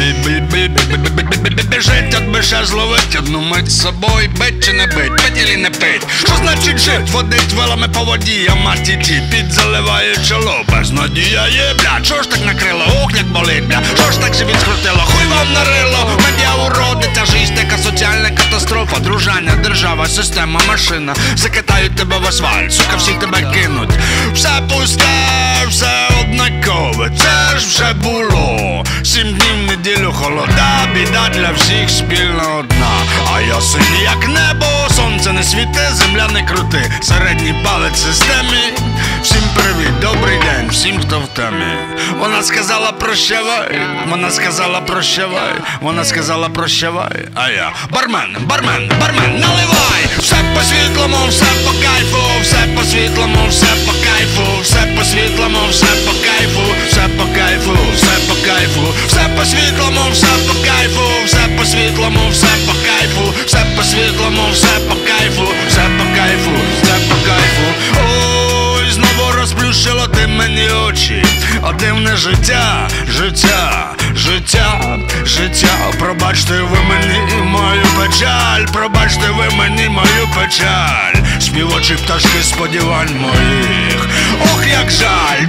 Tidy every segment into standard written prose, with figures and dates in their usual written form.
Біжить, от би ще зловить одну мить з собою, бить чи не бить, пить или не пить. Що значить жить? Водить вилами по воді, а маті ті підзаливає чоло. Безнадія є, бля, чого ж так накрило? Ох, як болить, бля, що ж так живіт скрутило? Хуй вам нарило, медіа уроди, ця жизнь така соціальна катастрофа. Дружання, держава, система, машина закатають тебе в асфальт, сука, всі тебе кинуть. Все пусте, все однакове, це ж вже було. 7 днів в неділю холода, біда для всіх спільна одна. А я синій як небо, сонце не світи, земля не крути, середній палець системі. Всім привіт, добрий день, всім хто в темі. Вона сказала прощавай, вона сказала прощавай, вона сказала прощавай, а я бармен, бармен, бармен, наливай. Все по світлому, все по кайфу, все по світлому, все по кайфу, все по світлому, все по кайфу, все по кайфу, все по кайфу, все по світлому, все по кайфу, все по світлому, все по кайфу, все по світлому, все по кайфу, все по кайфу, все по кайфу. Ой, знову розплющило ти мені очі, а дивне життя, життя, життя, життя. Пробачте ви мені мою печаль, пробачте ви мені мою печаль. Співочі пташки сподівань моїх, ох як жаль.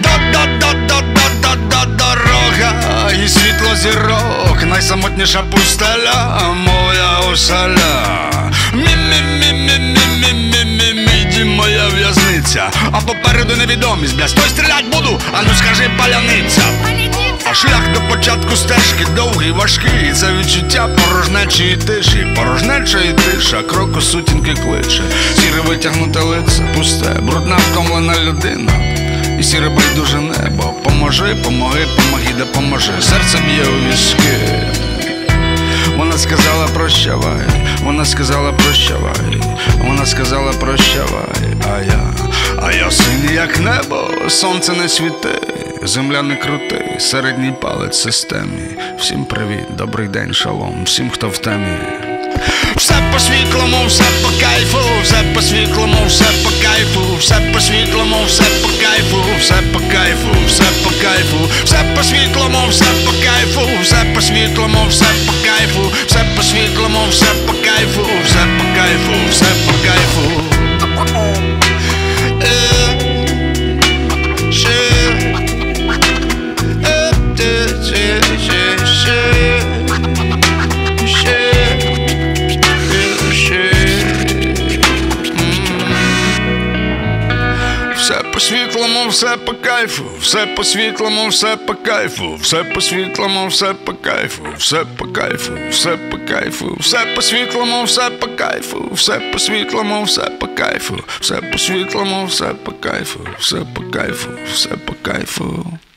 Дорога і світло зірок, найсамотніша пустеля, моя оселя. Мій моя в'язниця, а попереду невідомість, бля, стой, стрілять буду, а ну скажи паляниця. А шлях до початку стежки довгий, важкий, це відчуття порожнечі і тиші, порожнеча і тиша, кроку сутінки кличе. Сіре витягнуте лице, пусте, брудна втомлена людина і сіре байдуже небо. Поможи, помоги, помоги, допоможи, серце б'є у візки. Вона сказала прощавай, вона сказала прощавай, вона сказала прощавай, а я синій як небо, сонце не світи, земля не крути, середній палець системі. Всім привіт, добрий день, шалом, всім хто в темі. Все по світлому, все по кайфу, все по світлому, все по кайфу, все по світлому, все по кайфу, все по кайфу, все по кайфу, все по світлому, все по кайфу, все по світлому, все по кайфу, все по світлому, все по кайфу, все по кайфу, все по кайфу. Все по світлому, все по кайфу, все по світлому, все по кайфу, все по світлому, все по кайфу, все по кайфу, все по кайфу, все по світлому, все по кайфу, все по світлому, все по кайфу, все по світлому, все по кайфу, все по кайфу, все по кайфу.